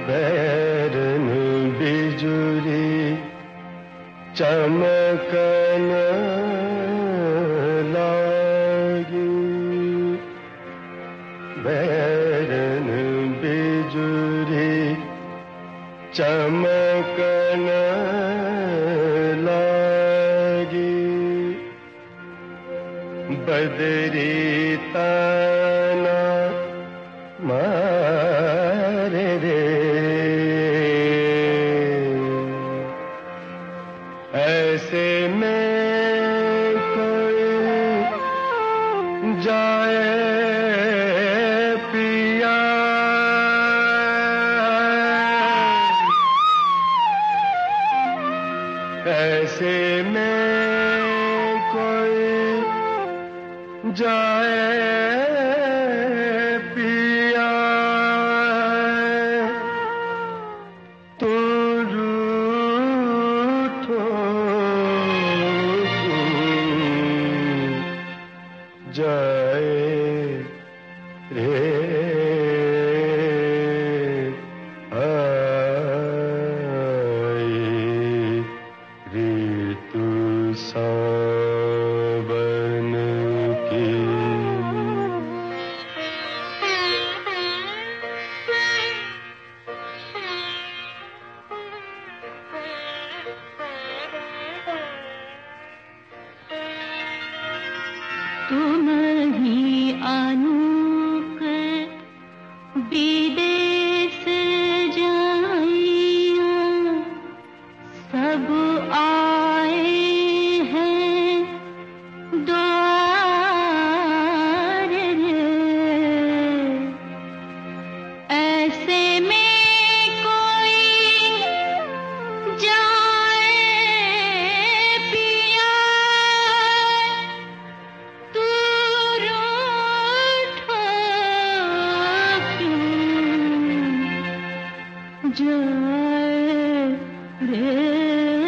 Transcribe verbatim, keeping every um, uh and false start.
बैरन बिजुरी चमकन लागी, बैरन बिजुरी चमकन लागी, बदरी ताना मारे रे, ऐसे में कोई जाए पिया, ऐसे में कोई जाए पिया, तो रूठो जाए रे आई ऋतु सावन की। तुम ही अनूक विदेश जाइया, सब आए हैं द्वार रे, ऐसे में कोई जाए पिया, तू रूठो क्यों जाए रे।